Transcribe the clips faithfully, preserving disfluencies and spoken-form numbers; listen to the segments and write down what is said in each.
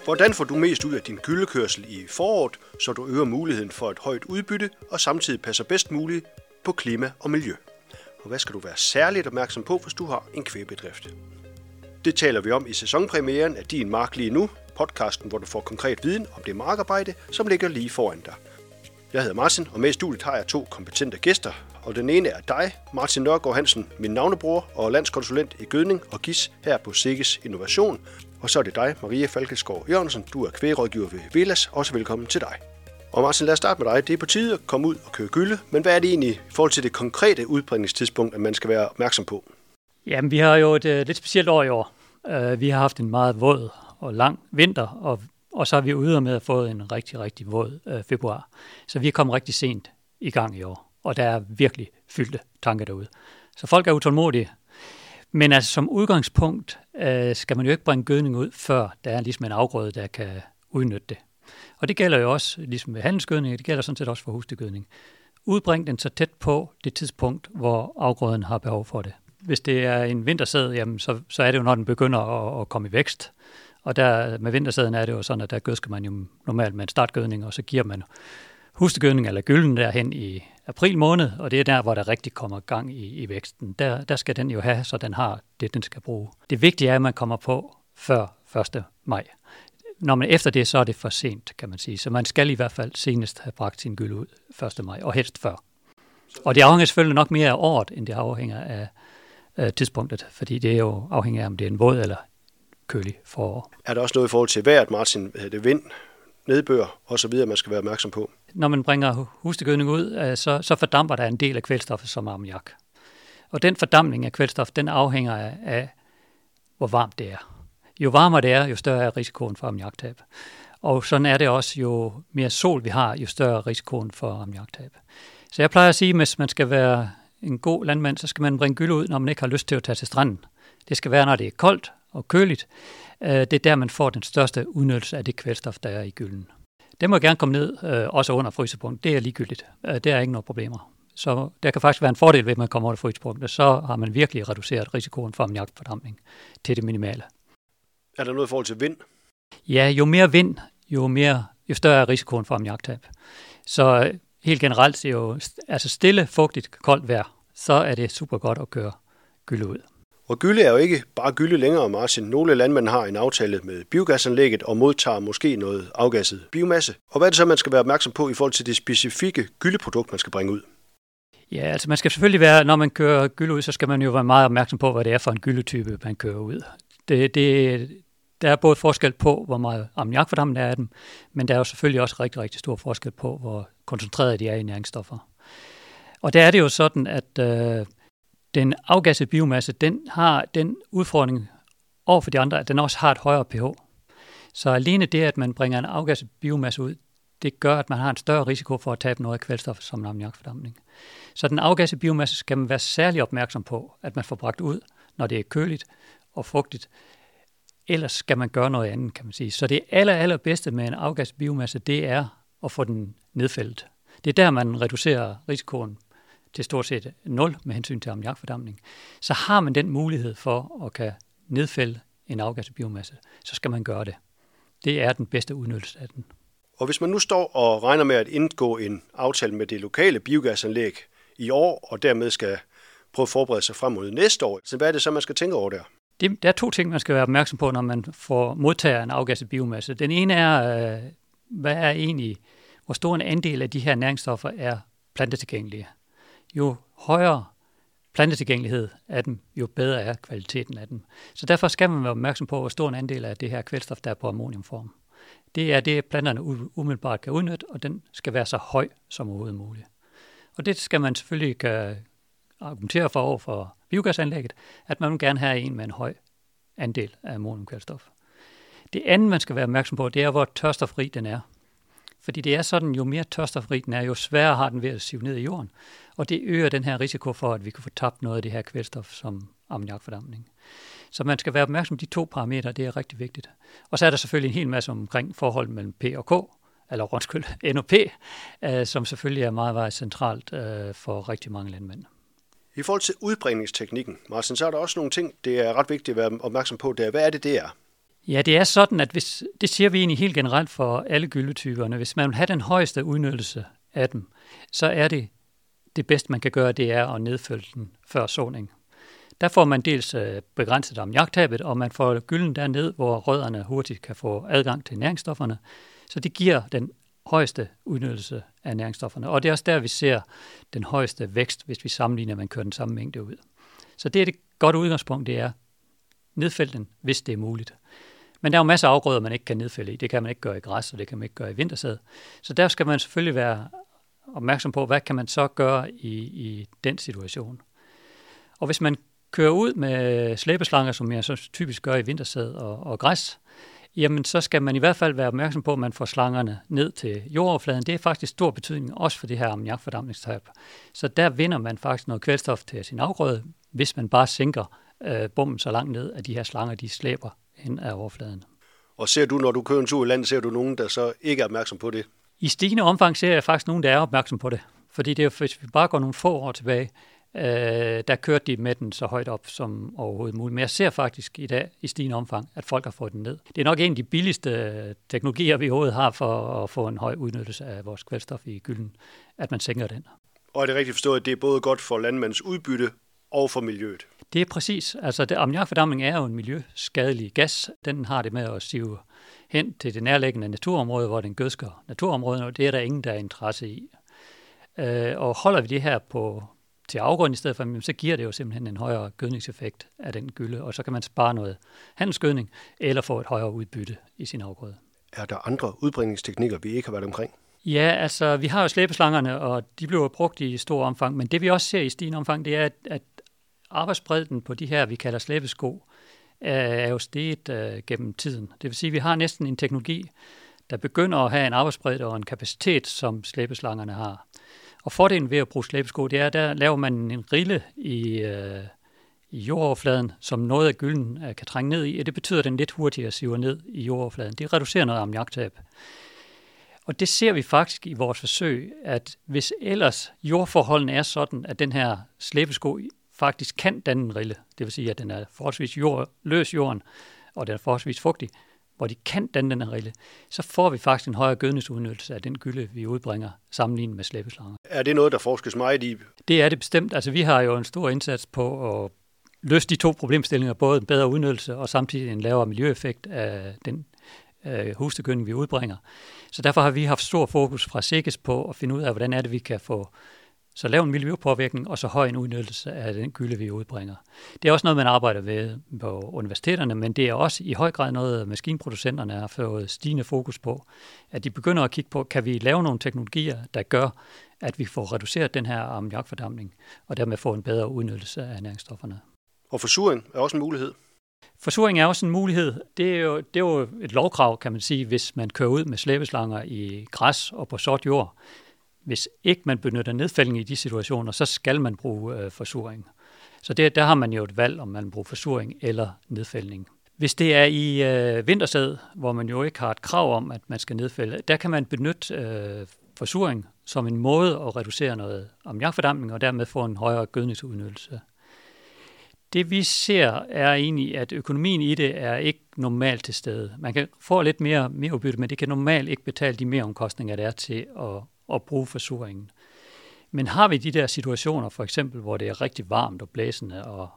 Hvordan får du mest ud af din gyllekørsel i foråret, så du øger muligheden for et højt udbytte og samtidig passer bedst muligt på klima og miljø? Og hvad skal du være særligt opmærksom på, hvis du har en kvægbedrift? Det taler vi om i sæsonpremieren af Din Mark lige nu, podcasten, hvor du får konkret viden om det markarbejde, som ligger lige foran dig. Jeg hedder Martin, og med i studiet har jeg to kompetente gæster, og den ene er dig, Martin Nørgaard Hansen, min navnebror og landskonsulent i gødning og gis her på Sikkes Innovation. Og så er det dig, Maria Falkeskov Jørgensen, du er kvægrådgiver ved Velas. Også velkommen til dig. Og Martin, lad os starte med dig. Det er på tide at komme ud og købe gylde, men hvad er det egentlig i forhold til det konkrete udbringningstidspunkt, at man skal være opmærksom på? Jamen, vi har jo et uh, lidt specielt år i år. Uh, vi har haft en meget våd og lang vinter, og, og så har vi ude med at få en rigtig, rigtig våd uh, februar. Så vi er kommet rigtig sent i gang i år, og der er virkelig fyldte tanker derude. Så folk er utålmodige. Men altså som udgangspunkt øh, skal man jo ikke bringe gødning ud, før der er ligesom en afgrøde, der kan udnytte det. Og det gælder jo også, ligesom med handelsgødning, det gælder sådan set også for husdyrgødning. Udbring den så tæt på det tidspunkt, hvor afgrøden har behov for det. Hvis det er en vintersæd, jamen så, så er det jo, når den begynder at, at komme i vækst. Og der, med vintersæden er det jo sådan, at der gødsker man jo normalt med en startgødning, og så giver man husdyrgødning eller gylden derhen i april måned, og det er der, hvor der rigtig kommer gang i, i væksten. Der, der skal den jo have, så den har det, den skal bruge. Det vigtige er, at man kommer på før første maj. Når man efter det, så er det for sent, kan man sige. Så man skal i hvert fald senest have bragt sin gyld ud første maj, og helst før. Og det afhænger selvfølgelig nok mere af året, end det afhænger af øh, tidspunktet, fordi det er jo afhænger af, om det er en våd eller kølig forår. Er der også noget i forhold til vejret, Martin? Er det vind, nedbør og så videre, man skal være opmærksom på? Når man bringer husdyrgødning ud, så, så fordamper der en del af kvælstoffet som ammoniak. Og den fordampning af kvælstof, den afhænger af, af, hvor varmt det er. Jo varmere det er, jo større er risikoen for ammoniaktab. Og sådan er det også, jo mere sol vi har, jo større er risikoen for ammoniaktab. Så jeg plejer at sige, at hvis man skal være en god landmand, så skal man bringe gylde ud, når man ikke har lyst til at tage til stranden. Det skal være, når det er koldt og køligt. Det er der, man får den største udnyttelse af det kvælstof, der er i gylden. Det må gerne komme ned, øh, også under frysepunkt. Det er ligegyldigt. Øh, det er ikke nogen problemer. Så der kan faktisk være en fordel ved, at man kommer under frysepunktet. Så har man virkelig reduceret risikoen for ammoniakfordampning til det minimale. Er der noget i forhold til vind? Ja, jo mere vind, jo, mere, jo større er risikoen for ammoniaktab. Så øh, helt generelt er jo altså stille, fugtigt, koldt vejr, så er det super godt at køre gylde ud. Og gylde er jo ikke bare gylde længere, Martin. Nogle landmænd har en aftale med biogasanlægget og modtager måske noget afgasset biomasse. Og hvad er det så, man skal være opmærksom på i forhold til det specifikke gyldeprodukt, man skal bringe ud? Ja, altså man skal selvfølgelig være, når man kører gylde ud, så skal man jo være meget opmærksom på, hvad det er for en gyldetype, man kører ud. Det, det, der er både forskel på, hvor meget ammoniakfordampning der er af dem, men der er jo selvfølgelig også rigtig, rigtig stor forskel på, hvor koncentreret de er i næringsstoffer. Og der er det jo sådan, at øh, den afgassede biomasse, den har den udfordring over for de andre, at den også har et højere pH. Så alene det, at man bringer en afgasset biomasse ud, det gør, at man har en større risiko for at tabe noget af kvælstof som en ammoniakfordampning. Så den afgassede biomasse skal man være særlig opmærksom på, at man får bragt ud, når det er køligt og fugtigt. Ellers skal man gøre noget andet, kan man sige. Så det aller, allerbedste med en afgasset biomasse, det er at få den nedfældet. Det er der, man reducerer risikoen til stort set nul med hensyn til ammoniakfordampning. Så har man den mulighed for at kan nedfælde en afgasset biomasse, så skal man gøre det. Det er den bedste udnyttelse af den. Og hvis man nu står og regner med at indgå en aftale med det lokale biogasanlæg i år, og dermed skal prøve at forberede sig frem mod næste år, så hvad er det så, man skal tænke over der? Det, der er to ting, man skal være opmærksom på, når man får modtager en afgasset biomasse. Den ene er, hvad er egentlig, hvor stor en andel af de her næringsstoffer er plantetilgængelige. Jo højere plantetilgængelighed af dem, jo bedre er kvaliteten af dem. Så derfor skal man være opmærksom på, hvor stor en andel af det her kvælstof, der er på ammoniumform. Det er det, planterne umiddelbart kan udnytte, og den skal være så høj som overhovedet muligt. Og det skal man selvfølgelig kan argumentere for over for biogasanlægget, at man vil gerne have en med en høj andel af ammoniumkvælstof. Det andet, man skal være opmærksom på, det er, hvor tørstofrig den er. Fordi det er sådan, jo mere tørstofrig den er, jo sværere har den ved at sive ned i jorden. Og det øger den her risiko for, at vi kan få tabt noget af det her kvælstof som ammoniakfordampning. Så man skal være opmærksom på de to parametre, det er rigtig vigtigt. Og så er der selvfølgelig en hel masse omkring forhold mellem P og K, eller undskyld, N og P, øh, som selvfølgelig er meget, meget centralt øh, for rigtig mange landmænd. I forhold til udbringningsteknikken, Martin, så er der også nogle ting, det er ret vigtigt at være opmærksom på. Der. Hvad er det, det er? Ja, det er sådan, at hvis, det siger vi egentlig helt generelt for alle gylletyperne. Hvis man vil have den højeste udnyttelse af dem, så er det det bedste, man kan gøre, det er at nedfølge den før såning. Der får man dels begrænset ammoniaktabet, og man får gylden derned, hvor rødderne hurtigt kan få adgang til næringsstofferne. Så det giver den højeste udnyttelse af næringsstofferne. Og det er også der, vi ser den højeste vækst, hvis vi sammenligner, at man kører den samme mængde ud. Så det er det godt udgangspunkt, det er nedfælde den, hvis det er muligt. Men der er jo masser af afgrøder, man ikke kan nedfælde i. Det kan man ikke gøre i græs, og det kan man ikke gøre i vintersæd. Så der skal man selvfølgelig være opmærksom på, hvad kan man så gøre i, i den situation. Og hvis man kører ud med slæbeslanger, som jeg så typisk gør i vintersæd og, og græs, jamen så skal man i hvert fald være opmærksom på, at man får slangerne ned til jordoverfladen. Det er faktisk stor betydning også for det her ammoniakfordampningstab. Så der vinder man faktisk noget kvælstof til sin afgrøde, hvis man bare sænker øh, bommen så langt ned, at de her slanger de slæber hen ad overfladen. Og ser du, når du kører en tur i landet, ser du nogen, der så ikke er opmærksom på det? I stigende omfang ser jeg faktisk nogen, der er opmærksom på det. Fordi det er, hvis vi bare går nogle få år tilbage, øh, der kørte de med den så højt op som overhovedet muligt. Men jeg ser faktisk i dag i stigende omfang, at folk har fået den ned. Det er nok en af de billigste teknologier, vi overhovedet har for at få en høj udnyttelse af vores kvælstof i gylden, at man sænker den. Og er det rigtigt forstået, at det er både godt for landmandens udbytte og for miljøet? Det er præcis. Altså, det, ammoniakfordampning er jo en miljøskadelig gas. Den har det med at sive hen til det nærliggende naturområde, hvor den gødsker naturområdet, og det er der ingen, der er interesse i. Øh, og holder vi det her på, til afgrund i stedet for, så giver det jo simpelthen en højere gødningseffekt af den gylde, og så kan man spare noget handelsgødning, eller få et højere udbytte i sin afgrøde. Er der andre udbringningsteknikker, vi ikke har været omkring? Ja, altså, vi har jo slæbeslangerne, og de bliver brugt i stor omfang, men det vi også ser i stigende omfang, det er, at, at arbejdsbredden på de her, vi kalder slæbesko, er jo steget øh, gennem tiden. Det vil sige, at vi har næsten en teknologi, der begynder at have en arbejdsbredde og en kapacitet, som slæbeslangerne har. Og fordelen ved at bruge slæbesko, det er, at der laver man en rille i, øh, i jordoverfladen, som noget af gylden øh, kan trænge ned i, og det betyder, at den lidt hurtigere siver ned i jordoverfladen. Det reducerer noget ammoniaktab. Og det ser vi faktisk i vores forsøg, at hvis ellers jordforholdene er sådan, at den her slæbesko faktisk kan danne en rille, det vil sige, at den er forholdsvis jord, løs jorden, og den er forholdsvis fugtig, hvor de kan danne den her rille, så får vi faktisk en højere gødningsudnyttelse af den gylde, vi udbringer, sammenlignet med slæbeslanger. Er det noget, der forskes meget i? Det er det bestemt. Altså, vi har jo en stor indsats på at løse de to problemstillinger, både en bedre udnyttelse og samtidig en lavere miljøeffekt af den øh, husdyrgødning, vi udbringer. Så derfor har vi haft stor fokus fra SEGES på at finde ud af, hvordan er det, vi kan få så lav en miljøpåvirkning og så høj en udnyttelse af den gylde, vi udbringer. Det er også noget, man arbejder ved på universiteterne, men det er også i høj grad noget, maskinproducenterne har fået stigende fokus på, at de begynder at kigge på, kan vi lave nogle teknologier, der gør, at vi får reduceret den her ammoniakfordampning, og dermed få en bedre udnyttelse af næringsstofferne. Og forsuring er også en mulighed? Forsuring er også en mulighed. Det er, jo, det er jo et lovkrav, kan man sige, hvis man kører ud med slæbeslanger i græs og på sort jord. Hvis ikke man benytter nedfældning i de situationer, så skal man bruge øh, forsuring. Så det, der har man jo et valg, om man bruger forsuring eller nedfældning. Hvis det er i øh, vintersæd, hvor man jo ikke har et krav om, at man skal nedfælde, der kan man benytte øh, forsuring som en måde at reducere noget ammoniakfordampning og dermed få en højere gødningsudnyttelse. Det vi ser er egentlig, at økonomien i det er ikke normalt til stede. Man kan få lidt mere, mere udbytte, men det kan normalt ikke betale de mere omkostninger, der er til at og bruge forsuringen. Men har vi de der situationer, for eksempel, hvor det er rigtig varmt og blæsende og,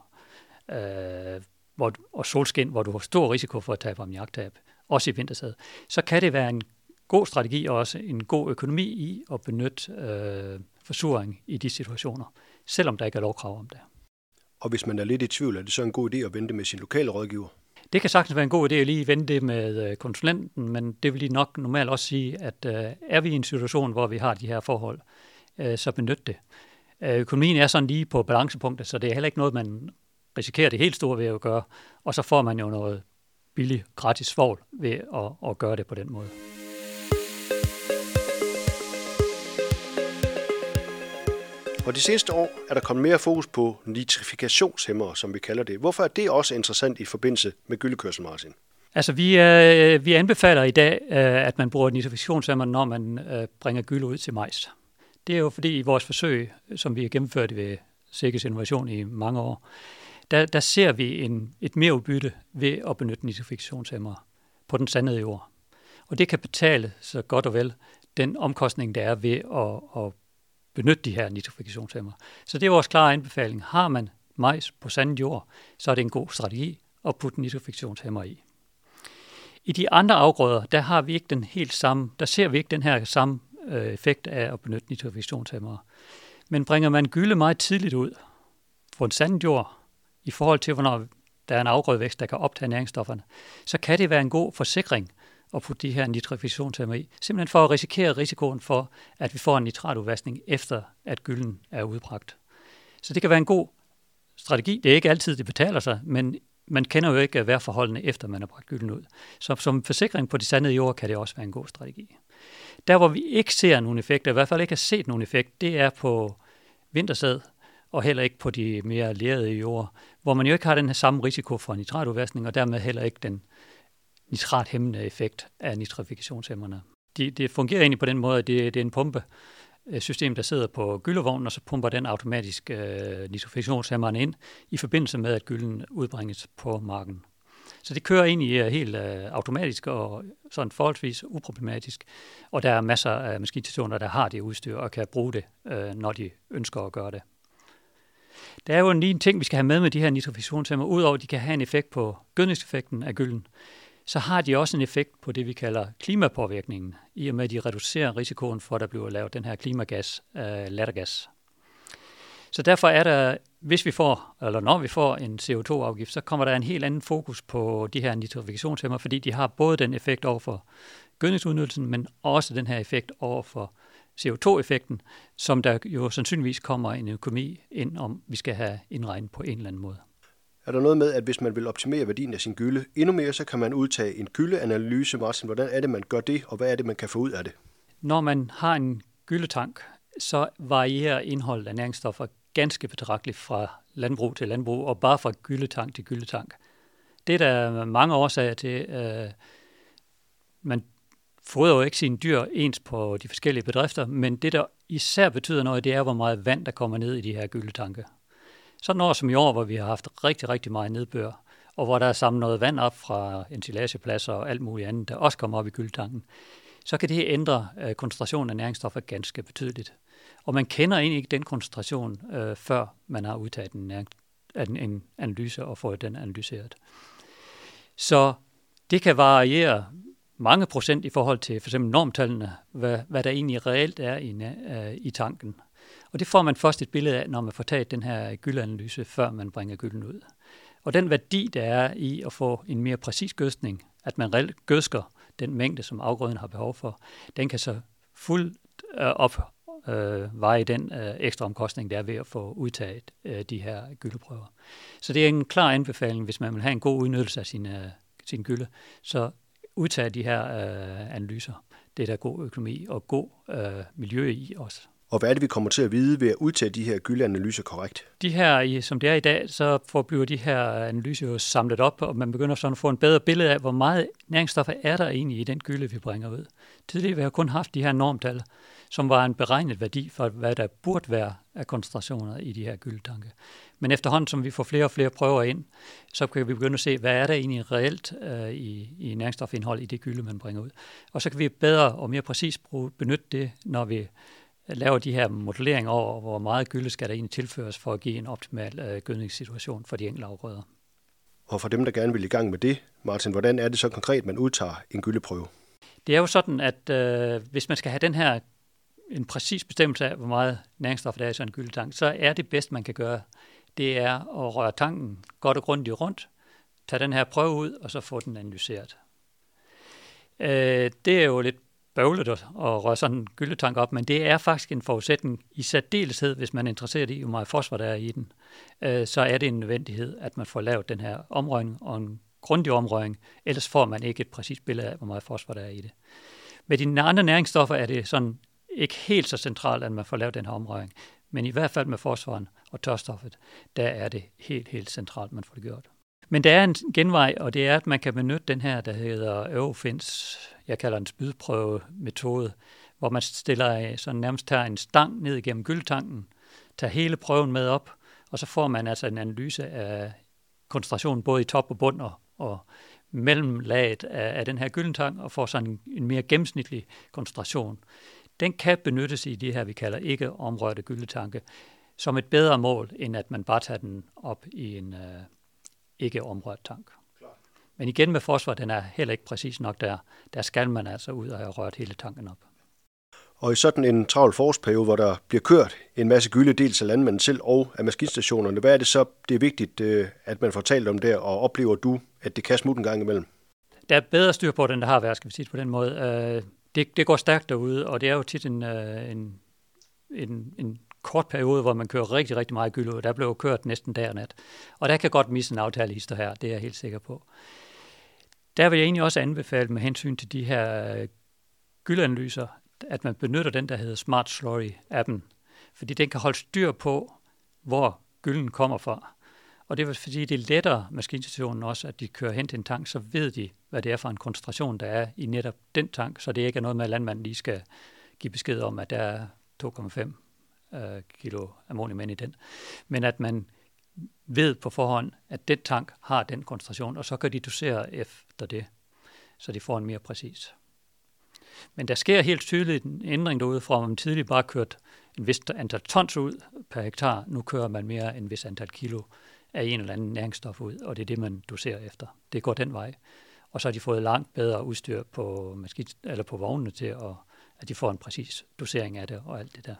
øh, hvor, og solskin, hvor du har stor risiko for at tabe ammoniaktab, også i vintersæd, så kan det være en god strategi og også en god økonomi i at benytte øh, forsuring i de situationer, selvom der ikke er lovkrav om det. Og hvis man er lidt i tvivl, er det så en god idé at vente med sin lokale rådgiver? Det kan sagtens være en god idé at lige vente det med konsulenten, men det vil de nok normalt også sige, at øh, er vi i en situation, hvor vi har de her forhold, øh, så benyt det. Øh, økonomien er sådan lige på balancepunktet, så det er heller ikke noget, man risikerer det helt store ved at gøre, og så får man jo noget billigt, gratis svovl ved at, at gøre det på den måde. Og de sidste år er der kommet mere fokus på nitrifikationshæmmere, som vi kalder det. Hvorfor er det også interessant i forbindelse med gyllekørsel, Martin? Altså, vi, øh, vi anbefaler i dag, øh, at man bruger nitrifikationshæmmer, når man øh, bringer gylde ud til majs. Det er jo fordi i vores forsøg, som vi har gennemført ved SEGES Innovation i mange år, der, der ser vi en, et mere udbytte ved at benytte nitrifikationshæmmere på den sandede jord. Og det kan betale så godt og vel den omkostning, der er ved at, at benytte de her nitrifikationshæmmere. Så det er vores klare anbefaling. Har man majs på sandet jord, så er det en god strategi at putte nitrifikationshæmmere i. I de andre afgrøder, der har vi ikke den helt samme, der ser vi ikke den her samme øh, effekt af at benytte nitrifikationshæmmere. Men bringer man gylde meget tidligt ud på en sandet jord, i forhold til, hvornår der er en afgrødevækst, der kan optage næringsstofferne, så kan det være en god forsikring at putte de her nitrifikationshæmmere i, simpelthen for at risikere risikoen for, at vi får en nitratudvaskning efter, at gylden er udbragt. Så det kan være en god strategi. Det er ikke altid, det betaler sig, men man kender jo ikke vejrforholdene efter, man har bragt gylden ud. Så som forsikring på de sandede jord kan det også være en god strategi. Der, hvor vi ikke ser nogen effekter, i hvert fald ikke har set nogen effekt, det er på vintersæd, og heller ikke på de mere lerede jord, hvor man jo ikke har den her samme risiko for nitratudvaskning, og dermed heller ikke den nitrathæmmende effekt af nitrifikationshæmmerne. De, det fungerer egentlig på den måde, at det, det er en pumpesystem, der sidder på gyllevognen, og så pumper den automatisk øh, nitrifikationshæmmerne ind i forbindelse med, at gylden udbringes på marken. Så det kører egentlig helt øh, automatisk og sådan forholdsvis uproblematisk, og der er masser af maskinstationer, der har det udstyr og kan bruge det, øh, når de ønsker at gøre det. Der er jo lige en ting, vi skal have med med de her nitrifikationshæmmere. Udover at de kan have en effekt på gødningseffekten af gylden, så har de også en effekt på det, vi kalder klimapåvirkningen, i og med, at de reducerer risikoen for, at der bliver lavet den her klimagas, øh, lattergas. Så derfor er der, hvis vi får, eller når vi får en C O to afgift, så kommer der en helt anden fokus på de her nitrifikationshæmmere, fordi de har både den effekt over for gødningsudnyttelsen, men også den her effekt over for C O to effekten, som der jo sandsynligvis kommer en økonomi ind, om vi skal have indregnet på en eller anden måde. Er der noget med, at hvis man vil optimere værdien af sin gylde endnu mere, så kan man udtage en gyldeanalyse, Martin? Hvordan er det, man gør det, og hvad er det, man kan få ud af det? Når man har en gyldetank, så varierer indholdet af næringsstoffer ganske betragteligt fra landbrug til landbrug, og bare fra gyldetank til gyldetank. Det er der mange årsager til. Øh, man fodrer jo ikke sine dyr ens på de forskellige bedrifter, men det, der især betyder noget, det er, hvor meget vand, der kommer ned i de her gyldetanke. Sådan år som i år, hvor vi har haft rigtig, rigtig meget nedbør, og hvor der er samlet noget vand op fra ensilagepladser og alt muligt andet, der også kommer op i gyldetanken, så kan det ændre øh, koncentrationen af næringsstoffer ganske betydeligt. Og man kender egentlig ikke den koncentration, øh, før man har udtaget en, en, en analyse og fået den analyseret. Så det kan variere mange procent i forhold til for eksempel normtallene, hvad, hvad der egentlig reelt er i, øh, i tanken. Og det får man først et billede af, når man får taget den her gyldeanalyse, før man bringer gylden ud. Og den værdi, der er i at få en mere præcis gødskning, at man reelt gødsker den mængde, som afgrøden har behov for, den kan så fuldt øh, opveje øh, den øh, ekstra omkostning, der er ved at få udtaget øh, de her gyldeprøver. Så det er en klar anbefaling, hvis man vil have en god udnyttelse af sin, øh, sin gylde, så udtage de her øh, analyser. Det er der god økonomi og god øh, miljø i også. Og hvad er det, vi kommer til at vide ved at udtage de her gyldeanalyser korrekt? De her, som det er i dag, så får bliver de her analyser jo samlet op, og man begynder sådan at få en bedre billede af, hvor meget næringsstoffer er der egentlig i den gylde, vi bringer ud. Tidligere har vi kun haft de her normtal, som var en beregnet værdi for, hvad der burde være af koncentrationer i de her gyldetanke. Men efterhånden, som vi får flere og flere prøver ind, så kan vi begynde at se, hvad er der egentlig reelt øh, i, i næringsstofindhold i det gylde, man bringer ud. Og så kan vi bedre og mere præcist bruge, benytte det, når vi laver de her modelleringer over, hvor meget gylde skal der egentlig tilføres for at give en optimal øh, gødningssituation for de enkelte afgrøder. Og for dem, der gerne vil i gang med det, Martin, hvordan er det så konkret, man udtager en gyldeprøve? Det er jo sådan, at øh, hvis man skal have den her en præcis bestemmelse af, hvor meget næringsstof der er i sådan en gyldetank, så er det bedst, man kan gøre, det er at røre tanken godt og grundigt rundt, tage den her prøve ud, og så få den analyseret. Øh, det er jo lidt bøvlet at røre sådan en gyldetank op, men det er faktisk en forudsætning i særdeleshed, hvis man er interesseret i, hvor meget fosfor der er i den. Øh, så er det en nødvendighed, at man får lavet den her omrøring og en grundig omrøring, ellers får man ikke et præcist billede af, hvor meget fosfor der er i det. Med de andre næringsstoffer er det sådan ikke helt så centralt, at man får lavet den her omrøring, men i hvert fald med fosforen og tørstoffet, der er det helt, helt centralt, man får det gjort. Men der er en genvej, og det er, at man kan benytte den her, der hedder Eurofins, jeg kalder den spydprøvemetode, hvor man stiller sådan nærmest tager en stang ned igennem gyldetanken, tager hele prøven med op, og så får man altså en analyse af koncentrationen både i top og bund og, og mellemlaget af, af den her gyldentank, og får sådan en, en mere gennemsnitlig koncentration. Den kan benyttes i de her, vi kalder ikke omrørte gyldetanke, som et bedre mål, end at man bare tager den op i en øh, ikke omrørt tank. Klar. Men igen med fosfor, den er heller ikke præcis nok der. Der skal man altså ud og have rørt hele tanken op. Og i sådan en travl forårsperiode, hvor der bliver kørt en masse gylde, dels af landmanden selv og af maskinstationerne, hvad er det så, det er vigtigt, at man får talt om der, og oplever du, at det kan smutte en gang imellem? Der er bedre styr på den, der har været, skal vi sige på den måde. Det, det går stærkt derude, og det er jo tit en, en, en, en kort periode, hvor man kører rigtig, rigtig meget gylde ud. Der blev jo kørt næsten dag og nat. Og der kan godt misse en aftalehister her, det er jeg helt sikker på. Der vil jeg egentlig også anbefale med hensyn til de her gyldeanalyser, at man benytter den, der hedder Smart Slurry-appen, fordi den kan holde styr på, hvor gylden kommer fra. Og det er fordi, det er lettere maskinstationen også, at de kører hen til en tank, så ved de, hvad det er for en koncentration, der er i netop den tank, så det ikke er noget med, at landmanden lige skal give besked om, at der er to komma fem øh, kilo ammonium i den. Men at man ved på forhånd, at den tank har den koncentration, og så kan de dosere efter det, så de får en mere præcis. Men der sker helt tydeligt en ændring derude fra, at man tidligere bare kørt en vis antal tons ud per hektar. Nu kører man mere end en vis antal kilo af en eller anden næringsstof ud, og det er det, man doserer efter. Det går den vej. Og så har de fået langt bedre udstyr på, maskin, eller på vognene til, at, at de får en præcis dosering af det og alt det der.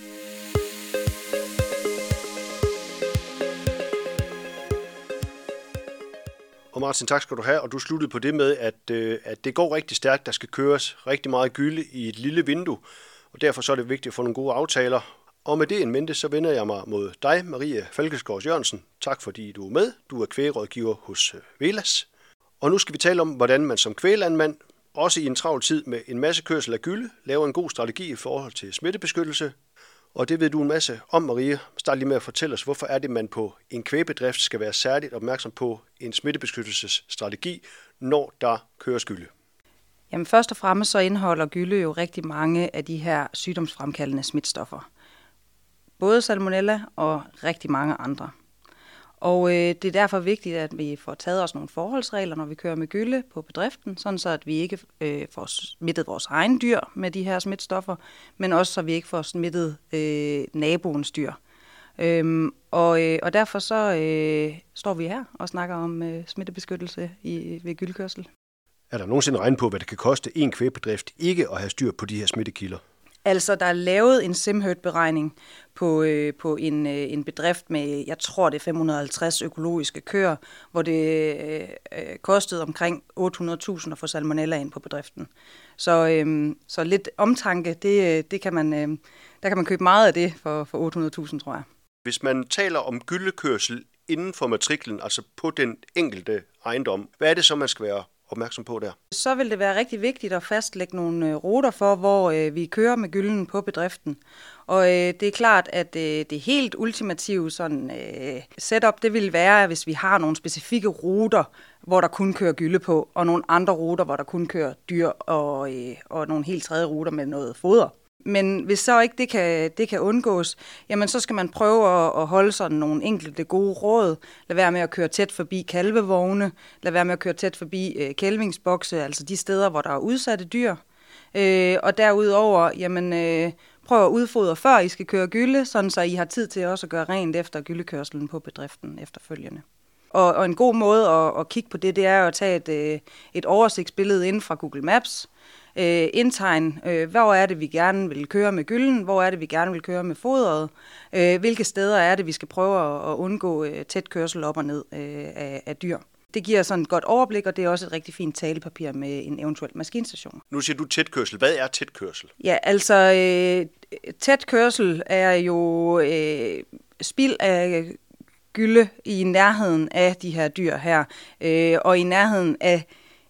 Og Martin, tak skal du have, og du sluttede på det med, at, øh, at det går rigtig stærkt, der skal køres rigtig meget gylde i et lille vindue, og derfor så er det vigtigt at få nogle gode aftaler. Og med det en mente, så vender jeg mig mod dig, Marie Falkesgaard Jørgensen. Tak fordi du er med. Du er kvægrådgiver hos Velas. Og nu skal vi tale om, hvordan man som kvæglandmand, også i en travl tid med en masse kørsel af gylde, laver en god strategi i forhold til smittebeskyttelse. Og det ved du en masse om, Marie. Start lige med at fortælle os, hvorfor er det, man på en kvægbedrift skal være særligt opmærksom på en smittebeskyttelsesstrategi, når der køres gylde? Jamen først og fremmest så indeholder gylde jo rigtig mange af de her sygdomsfremkaldende smitstoffer. Både salmonella og rigtig mange andre. Og øh, det er derfor vigtigt, at vi får taget os nogle forholdsregler, når vi kører med gylde på bedriften, sådan så at vi ikke øh, får smittet vores egen dyr med de her smitstoffer, men også så vi ikke får smittet øh, naboens dyr. Øhm, og, øh, og derfor så øh, står vi her og snakker om øh, smittebeskyttelse i, ved gyldekørsel. Er der nogensinde regnet på, hvad det kan koste en kvægbedrift ikke at have styr på de her smittekilder? Altså, der er lavet en SimHurt-beregning på, øh, på en, øh, en bedrift med, jeg tror det er fem hundrede og halvtreds økologiske køer, hvor det øh, kostede omkring otte hundrede tusind at få salmonella ind på bedriften. Så, øh, så lidt omtanke, det, det kan man, øh, der kan man købe meget af det for, for otte hundrede tusind, tror jeg. Hvis man taler om gyldekørsel inden for matriklen, altså på den enkelte ejendom, hvad er det så, man skal være opmærksom på der? Så vil det være rigtig vigtigt at fastlægge nogle ruter for, hvor øh, vi kører med gylden på bedriften. Og øh, det er klart, at øh, det helt ultimative sådan, øh, setup, det vil være, hvis vi har nogle specifikke ruter, hvor der kun kører gylde på, og nogle andre ruter, hvor der kun kører dyr, og, øh, og nogle helt tredje ruter med noget foder. Men hvis så ikke det kan, det kan undgås, jamen så skal man prøve at, at holde sådan nogle enkelte gode råd. Lad være med at køre tæt forbi kalvevogne. Lad være med at køre tæt forbi øh, kælvingsbokse, altså de steder, hvor der er udsatte dyr. Øh, og derudover, jamen øh, prøv at udfodre, før I skal køre gylde, sådan så I har tid til også at gøre rent efter gyldekørslen på bedriften efterfølgende. Og, og en god måde at, at kigge på det, det er at tage et, et oversigtsbillede ind fra Google Maps. Øh, indtegn, øh, hvor er det, vi gerne vil køre med gylden, hvor er det, vi gerne vil køre med fodret, øh, hvilke steder er det, vi skal prøve at, at undgå øh, tæt kørsel op og ned øh, af, af dyr. Det giver sådan et godt overblik, og det er også et rigtig fint talepapir med en eventuel maskinstation. Nu siger du tæt kørsel. Hvad er tæt kørsel? Ja, altså øh, tæt kørsel er jo øh, spild af gylde i nærheden af de her dyr her, øh, og i nærheden af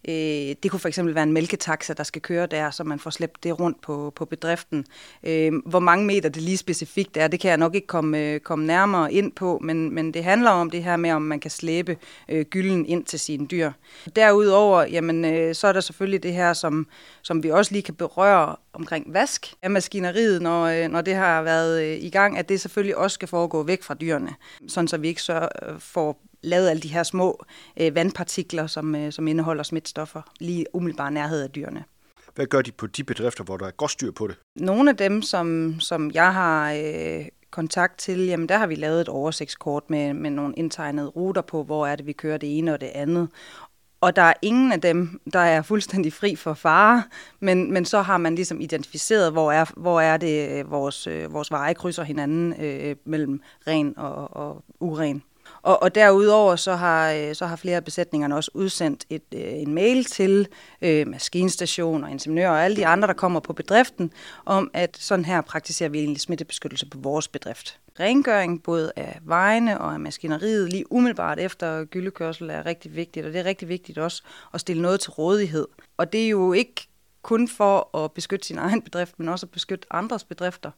Øh, det kunne for eksempel være en mælketaxa, der skal køre der, så man får slæbt det rundt på, på bedriften. Øh, hvor mange meter det lige specifikt er, det kan jeg nok ikke komme, øh, komme nærmere ind på, men, men det handler om det her med, om man kan slæbe øh, gylden ind til sine dyr. Derudover, jamen, øh, så er der selvfølgelig det her, som, som vi også lige kan berøre omkring vask af maskineriet, når, øh, når det har været øh, i gang, at det selvfølgelig også skal foregå væk fra dyrene, sådan så vi ikke så øh, får lavet alle de her små øh, vandpartikler, som, øh, som indeholder smitstoffer, lige umiddelbart nærhed af dyrene. Hvad gør de på de bedrifter, hvor der er godt styr på det? Nogle af dem, som, som jeg har øh, kontakt til, jamen der har vi lavet et oversigtskort med, med nogle indtegnede ruter på, hvor er det, vi kører det ene og det andet. Og der er ingen af dem, der er fuldstændig fri for fare, men, men så har man ligesom identificeret, hvor er, hvor er det, vores, øh, vores veje krydser hinanden øh, mellem ren og, og uren. Og, og derudover så har, så har flere af besætningerne også udsendt et, en mail til øh, maskinstationer, ingeniører og alle de andre, der kommer på bedriften, om at sådan her praktiserer vi egentlig smittebeskyttelse på vores bedrift. Rengøring både af vejene og af maskineriet lige umiddelbart efter gyllekørsel er rigtig vigtigt, og det er rigtig vigtigt også at stille noget til rådighed. Og det er jo ikke kun for at beskytte sin egen bedrift, men også at beskytte andres bedrifter.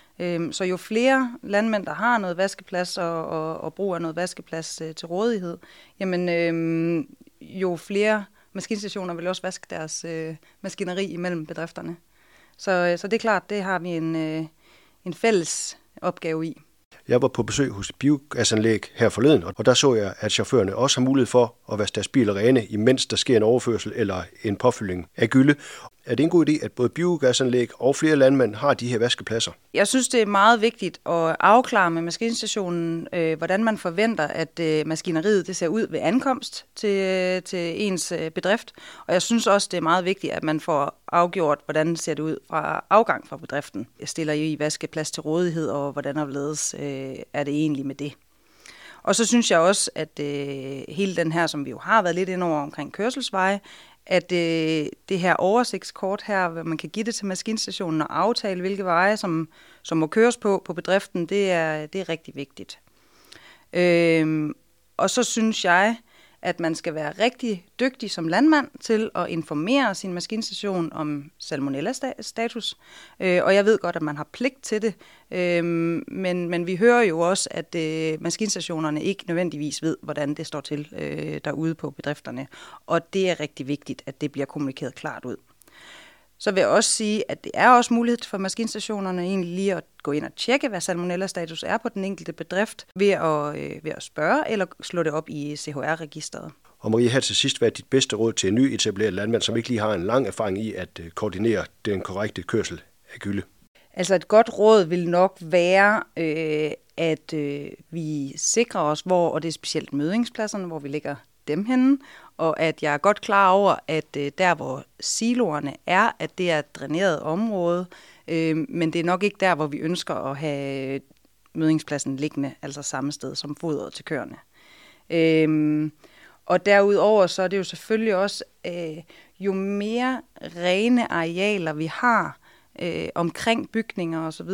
Så jo flere landmænd, der har noget vaskeplads og, og, og brug af noget vaskeplads øh, til rådighed, jamen øh, jo flere maskinstationer vil også vaske deres øh, maskineri imellem bedrifterne. Så, så det er klart, det har vi en, øh, en fælles opgave i. Jeg var på besøg hos et biogasanlæg her forleden, og der så jeg, at chaufførerne også har mulighed for at vaske deres biler rene, imens der sker en overførsel eller en påfyldning af gylde. Er det en god idé, at både biogasanlæg og flere landmænd har de her vaskepladser? Jeg synes, det er meget vigtigt at afklare med maskinstationen, øh, hvordan man forventer, at øh, maskineriet det ser ud ved ankomst til, til ens øh, bedrift. Og jeg synes også, det er meget vigtigt, at man får afgjort, hvordan ser det ud fra afgang fra bedriften. Jeg stiller I vaskeplads til rådighed, og hvordan overledes øh, er det egentlig med det. Og så synes jeg også, at øh, hele den her, som vi jo har været lidt ind over omkring kørselsveje, at øh, det her oversigtskort her, hvor man kan give det til maskinstationen og aftale, hvilke veje, som, som må køres på på bedriften, det er, det er rigtig vigtigt. Øh, og så synes jeg, at man skal være rigtig dygtig som landmand til at informere sin maskinstation om salmonella-status. Øh, og jeg ved godt, at man har pligt til det, øh, men, men vi hører jo også, at øh, maskinstationerne ikke nødvendigvis ved, hvordan det står til øh, derude på bedrifterne. Og det er rigtig vigtigt, at det bliver kommunikeret klart ud. Så vil jeg også sige, at det er også mulighed for maskinstationerne egentlig lige at gå ind og tjekke, hvad salmonella-status er på den enkelte bedrift, ved at, øh, ved at spørge eller slå det op i C H R-registeret. Og Marie, her til sidst, hvad er dit bedste råd til en ny etableret landmand, som ikke lige har en lang erfaring i at øh, koordinere den korrekte kørsel af gylde? Altså et godt råd vil nok være, øh, at øh, vi sikrer os, hvor, og det er specielt mødingspladserne, hvor vi lægger dem henne, og at jeg er godt klar over, at øh, der, hvor siloerne er, at det er et dræneret område, øh, men det er nok ikke der, hvor vi ønsker at have mødingspladsen liggende, altså samme sted som fodret til køerne. Øh, og derudover så er det jo selvfølgelig også, øh, jo mere rene arealer vi har øh, omkring bygninger osv.,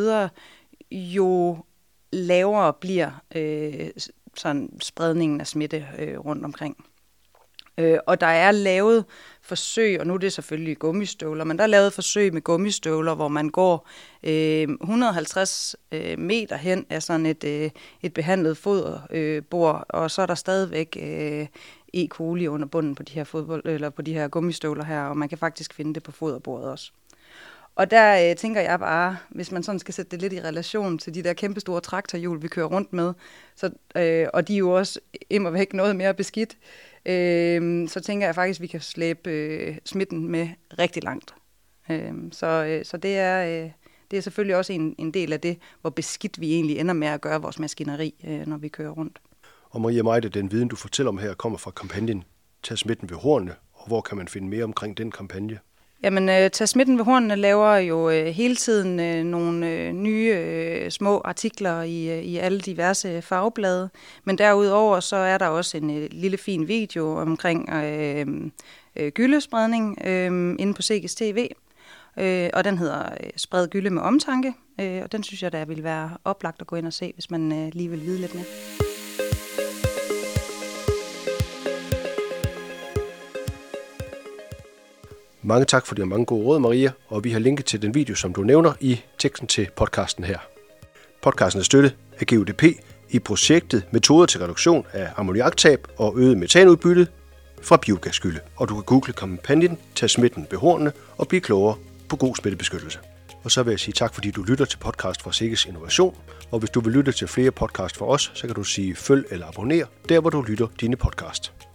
jo lavere bliver øh, sådan spredningen af smitte øh, rundt omkring. Øh, og der er lavet forsøg, og nu er det selvfølgelig gummistøvler, men der er lavet forsøg med gummistøvler, hvor man går øh, et hundrede og halvtreds øh, meter hen af sådan et, øh, et behandlet foderbord, øh, og så er der stadigvæk øh, E. coli under bunden på de her fodbold, eller på de her gummistøvler her, og man kan faktisk finde det på foderbordet også. Og der øh, tænker jeg bare, hvis man sådan skal sætte det lidt i relation til de der kæmpestore traktorhjul, vi kører rundt med, så, øh, og de er jo også immervæk noget mere beskidt, øh, så tænker jeg faktisk, at vi kan slæbe øh, smitten med rigtig langt. Øh, så, øh, så det er, øh, det er selvfølgelig også en, en del af det, hvor beskidt vi egentlig ender med at gøre vores maskineri, øh, når vi kører rundt. Og Maria Meide, den viden, du fortæller om her, kommer fra kampagnen Tag smitten ved hornene, og hvor kan man finde mere omkring den kampagne? Jamen, øh, Tag smitten ved hornene laver jo øh, hele tiden øh, nogle øh, nye øh, små artikler i, øh, i alle diverse fagblade. Men derudover så er der også en øh, lille fin video omkring øh, øh, gyllespredning øh, inde på Seges T V. Øh, og den hedder øh, Spred gylde med omtanke. Øh, og den synes jeg, der vil være oplagt at gå ind og se, hvis man øh, lige vil vide lidt mere. Mange tak for de mange gode råd, Maria, og vi har linket til den video, som du nævner i teksten til podcasten her. Podcasten er støttet af G U D P i projektet Metoder til reduktion af ammoniaktab og øget metanudbytte fra biogasgylde. Og du kan google kampagnen Tag smitten ved hornene og blive klogere på god smittebeskyttelse. Og så vil jeg sige tak, fordi du lytter til podcast fra Sikkes Innovation. Og hvis du vil lytte til flere podcast fra os, så kan du sige følg eller abonner, der hvor du lytter dine podcast.